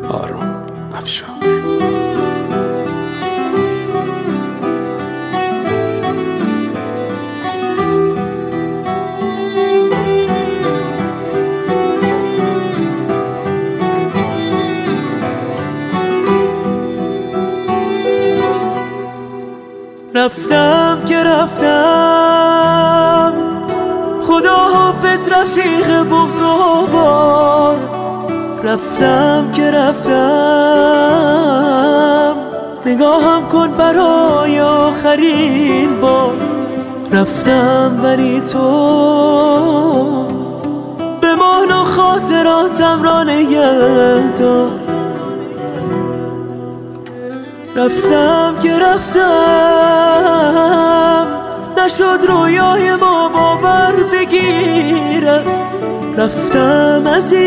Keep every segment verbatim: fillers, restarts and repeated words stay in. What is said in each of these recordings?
آروم افشار. رفتم که رفتم، خدا حافظ رفیق بغض و بار. رفتم که رفتم، نگاهم کن برای آخرین بار. رفتم ولی تو بمان و خاطراتم را نگه دار. رفتم که رفتم، نشد رویای ما باور بگیره. رفتم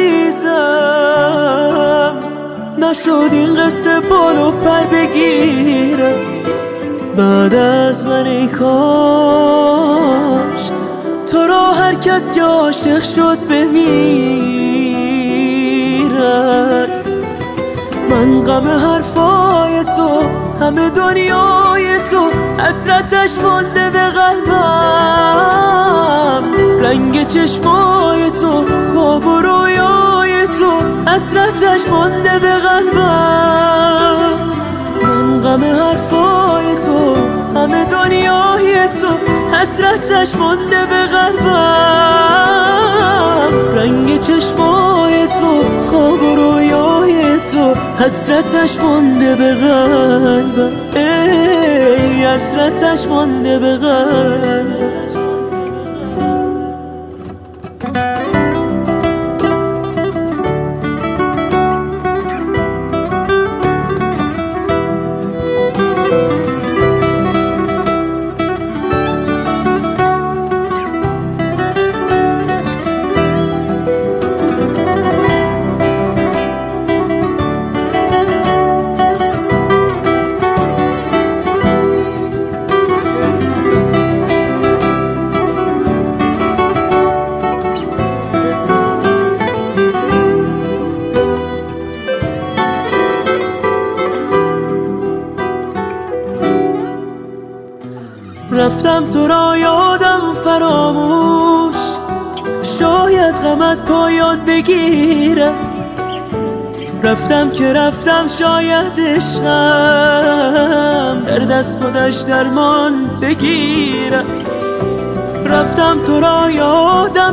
عزیزم، نشد این قصه بال و پر بگیره. بعد از من ای کاش تو را هر کس که عاشق شد بمیرد. من غم حرفای تو، همه دنیای تو، حسرتش مانده به قلبم. رنگ چشمای تو، خواب و رویای تو، حسرتش مانده به قلبم. من غم حرفای تو، همه دنیای تو، حسرتش مانده به قلبم. رنگ چشمای تو، خواب و رویای تو، حسرتش مانده به قلبم. ای حسرتش مانده به قلبم. رفتم تو را یادم فراموش، شاید غمت پایان بگیرد. رفتم که رفتم، شاید عشقم در دست خودش درمان بگیرد. رفتم تو را یادم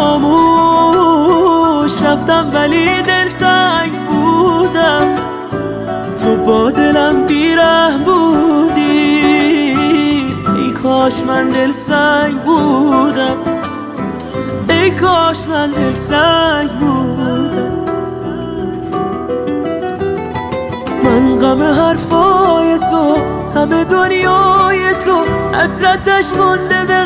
فراموش، رفتم ولی دلتنگ بودم. تو با دلم بیرحم بودی، ای کاش من دل سنگ بودم. ای کاش من دل سنگ بودم. من غم حرفای تو، همه دنیای تو، حسرتش مانده به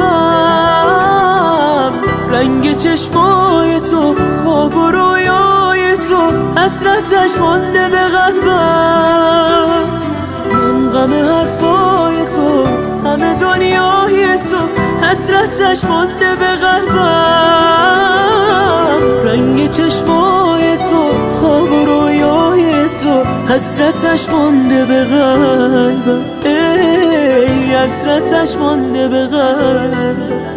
قلبم. رنگ چشمای تو، خواب و رویای تو، حسرتش مانده به قلبم. من غم حرفای تو، همه دنیای تو، حسرتش مانده به قلبم. رنگ چشمای تو، خواب و رویای تو، حسرتش مانده به قلبم. ای حسرتش مانده به قلبم.